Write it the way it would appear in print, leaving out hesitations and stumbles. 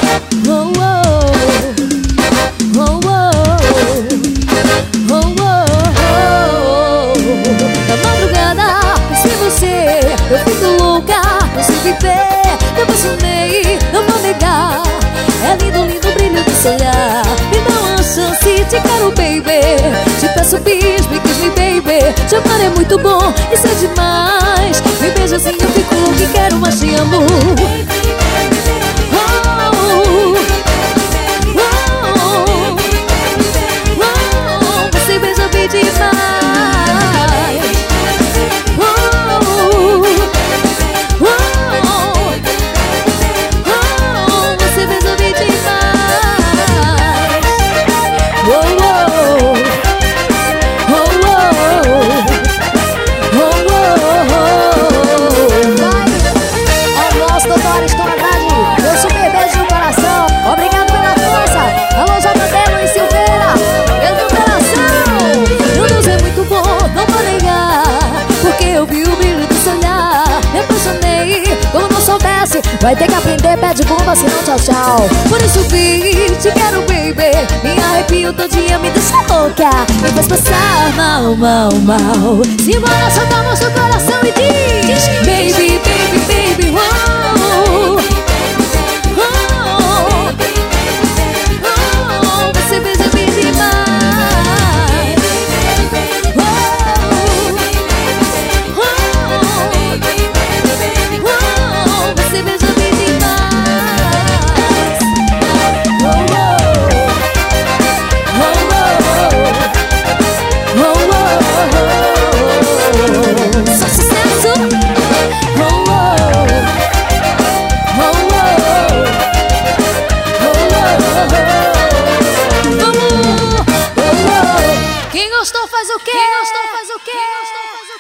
Oh, oh, oh, oh, oh, oh. Na madrugada, pensei em você, eu fico louca, não sei viver. Eu apaixonei, não vou negar. É lindo, lindo o brilho do seu olhar. Me dá uma chance, te quero, baby. Te peço bis, me kiss me, baby. Te amar é muito bom, isso é demais. Me beija assim, eu fico louca e quero, mas te amo. Você beija bem demais. Você beija bem demais. Vai ao nosso doutor Estornade, meu super beijo no coração. Obrigado pela força. Alô, Jotadelo e Silveira, beijo no coração. Meu Deus, é muito bom, não vou negar. Porque eu vi o brilho do seu olhar. Me apaixonei, Como não soubesse, vai ter que aprender, pede bomba, senão tchau, tchau. por isso vi, te quero, baby. Me arrepio todo dia, me deixa louca. Me faz passar mal, mal, mal. Simbora, solta o nosso coração e diz: Baby, baby, baby, oh, oh, oh, você beija bem demais. Oh, oh, oh, você beija bem demais. Oh, oh, oh, só sucesso. Quem gostou faz o quê? Quem gostou faz o quê?